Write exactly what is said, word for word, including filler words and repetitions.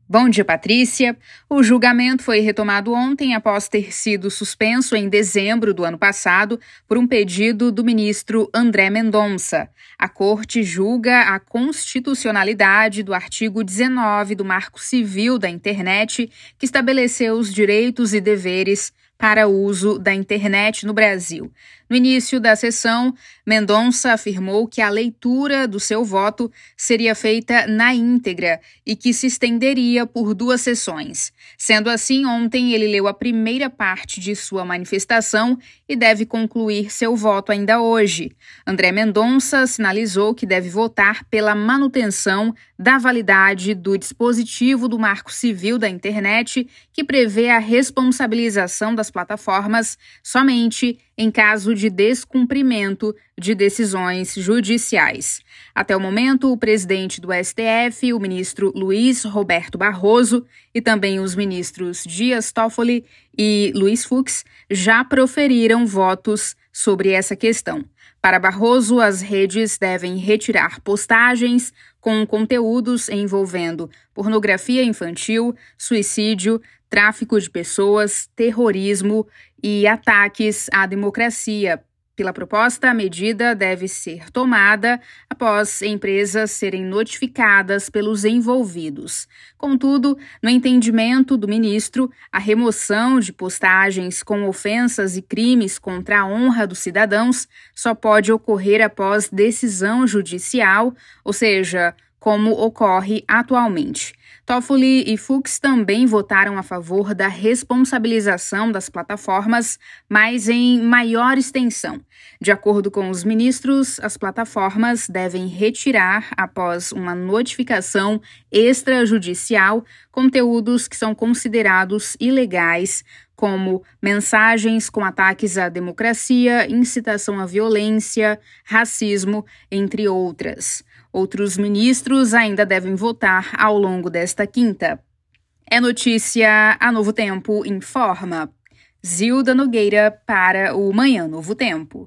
Bom dia, Patrícia. O julgamento foi retomado ontem após ter sido suspenso em dezembro do ano passado por um pedido do ministro André Mendonça. A corte julga a constitucionalidade do artigo dezenove do Marco Civil da Internet, que estabeleceu os direitos e deveres para o uso da internet no Brasil. No início da sessão, Mendonça afirmou que a leitura do seu voto seria feita na íntegra e que se estenderia por duas sessões. Sendo assim, ontem ele leu a primeira parte de sua manifestação e deve concluir seu voto ainda hoje. André Mendonça sinalizou que deve votar pela manutenção da validade do dispositivo do Marco Civil da Internet, que prevê a responsabilização das plataformas somente em caso de descumprimento de decisões judiciais. Até o momento, o presidente do S T F, o ministro Luiz Roberto Barroso, e também os ministros Dias Toffoli e Luiz Fux já proferiram votos sobre essa questão. Para Barroso, as redes devem retirar postagens com conteúdos envolvendo pornografia infantil, suicídio, tráfico de pessoas, terrorismo e ataques à democracia. Pela proposta, a medida deve ser tomada após empresas serem notificadas pelos envolvidos. Contudo, no entendimento do ministro, a remoção de postagens com ofensas e crimes contra a honra dos cidadãos só pode ocorrer após decisão judicial, ou seja, como ocorre atualmente. Toffoli e Fux também votaram a favor da responsabilização das plataformas, mas em maior extensão. De acordo com os ministros, as plataformas devem retirar, após uma notificação extrajudicial, conteúdos que são considerados ilegais, como mensagens com ataques à democracia, incitação à violência, racismo, entre outras. Outros ministros ainda devem votar ao longo desta quinta. É notícia, a Novo Tempo informa. Zilda Nogueira para o Manhã Novo Tempo.